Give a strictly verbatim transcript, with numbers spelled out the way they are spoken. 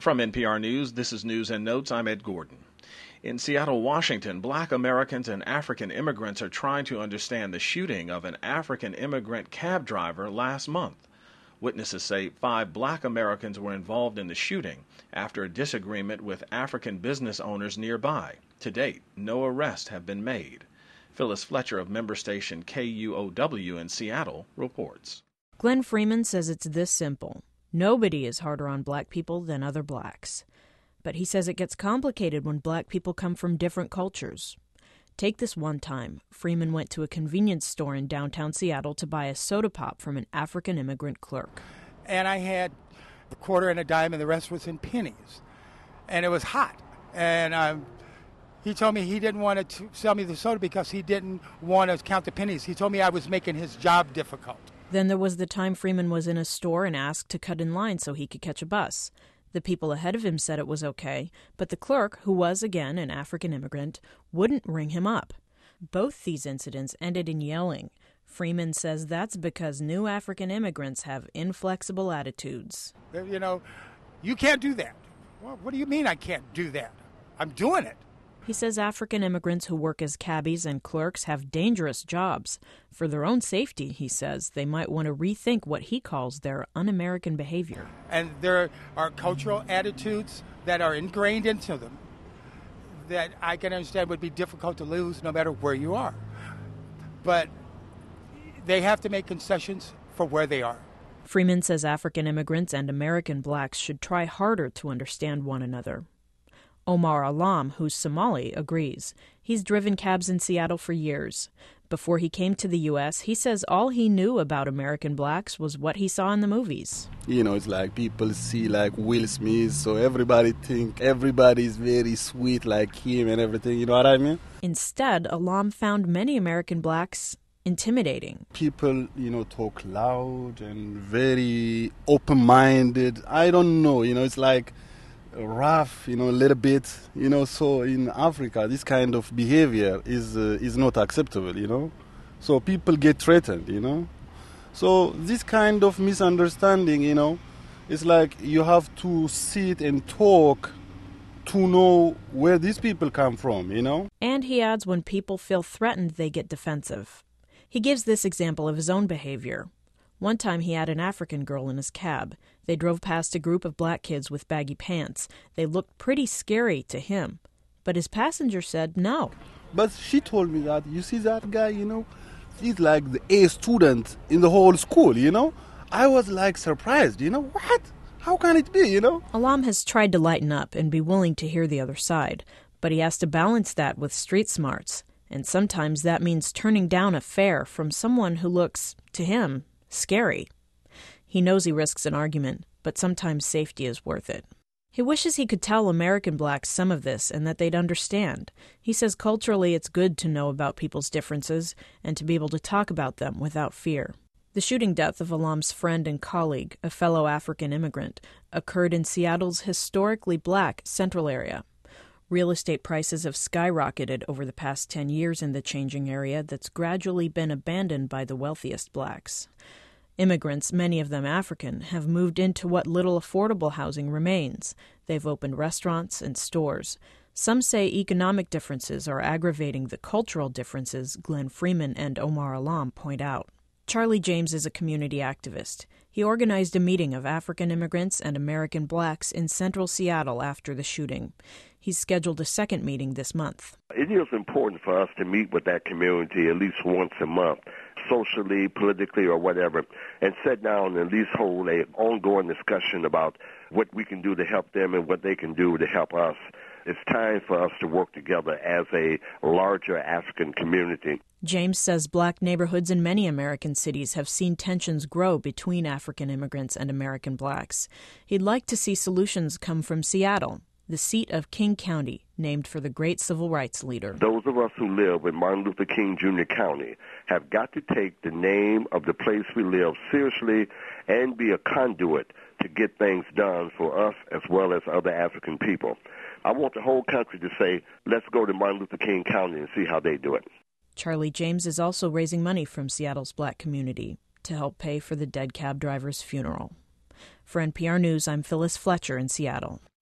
From N P R News, this is News and Notes. I'm Ed Gordon. In Seattle, Washington, black Americans and African immigrants are trying to understand the shooting of an African immigrant cab driver last month. Witnesses say five black Americans were involved in the shooting after a disagreement with African business owners nearby. To date, no arrests have been made. Phyllis Fletcher of member station K U O W in Seattle reports. Glenn Freeman says it's this simple. Nobody is harder on black people than other blacks. But he says it gets complicated when black people come from different cultures. Take this one time. Freeman went to a convenience store in downtown Seattle to buy a soda pop from an African immigrant clerk. And I had a quarter and a dime, and the rest was in pennies. And it was hot. And um, he told me he didn't want to sell me the soda because he didn't want to count the pennies. He told me I was making his job difficult. Then there was the time Freeman was in a store and asked to cut in line so he could catch a bus. The people ahead of him said it was okay, but the clerk, who was, again, an African immigrant, wouldn't ring him up. Both these incidents ended in yelling. Freeman says that's because new African immigrants have inflexible attitudes. You know, you can't do that. Well, what do you mean I can't do that? I'm doing it. He says African immigrants who work as cabbies and clerks have dangerous jobs. For their own safety, he says, they might want to rethink what he calls their un-American behavior. And there are cultural attitudes that are ingrained into them that I can understand would be difficult to lose no matter where you are. But they have to make concessions for where they are. Freeman says African immigrants and American blacks should try harder to understand one another. Omar Alam, who's Somali, agrees. He's driven cabs in Seattle for years. Before he came to the U S, he says all he knew about American blacks was what he saw in the movies. You know, it's like people see like Will Smith, so everybody think everybody's very sweet like him and everything, you know what I mean? Instead, Alam found many American blacks intimidating. People, you know, talk loud and very open-minded. I don't know, you know, it's like rough, you know, a little bit, you know, so in Africa this kind of behavior is uh, is not acceptable, you know, so people get threatened, you know, so this kind of misunderstanding, you know, it's like you have to sit and talk to know where these people come from, you know. And he adds when people feel threatened, they get defensive. He gives this example of his own behavior. One time he had an African girl in his cab. They drove past a group of black kids with baggy pants. They looked pretty scary to him. But his passenger said no. But she told me that, you see that guy, you know, he's like the A student in the whole school, you know. I was like surprised, you know, what? How can it be, you know? Alam has tried to lighten up and be willing to hear the other side. But he has to balance that with street smarts. And sometimes that means turning down a fare from someone who looks, to him, scary. He knows he risks an argument, but sometimes safety is worth it. He wishes he could tell American blacks some of this and that they'd understand. He says culturally it's good to know about people's differences and to be able to talk about them without fear. The shooting death of Alam's friend and colleague, a fellow African immigrant, occurred in Seattle's historically black Central area. Real estate prices have skyrocketed over the past ten years in the changing area that's gradually been abandoned by the wealthiest blacks. Immigrants, many of them African, have moved into what little affordable housing remains. They've opened restaurants and stores. Some say economic differences are aggravating the cultural differences Glenn Freeman and Omar Alam point out. Charlie James is a community activist. He organized a meeting of African immigrants and American blacks in central Seattle after the shooting. He's scheduled a second meeting this month. It is important for us to meet with that community at least once a month, socially, politically, or whatever, and sit down and at least hold an ongoing discussion about what we can do to help them and what they can do to help us. It's time for us to work together as a larger African community. James says black neighborhoods in many American cities have seen tensions grow between African immigrants and American blacks. He'd like to see solutions come from Seattle, the seat of King County, named for the great civil rights leader. Those of us who live in Martin Luther King Junior County have got to take the name of the place we live seriously and be a conduit to get things done for us as well as other African people. I want the whole country to say, let's go to Martin Luther King County and see how they do it. Charlie James is also raising money from Seattle's black community to help pay for the dead cab driver's funeral. For N P R News, I'm Phyllis Fletcher in Seattle.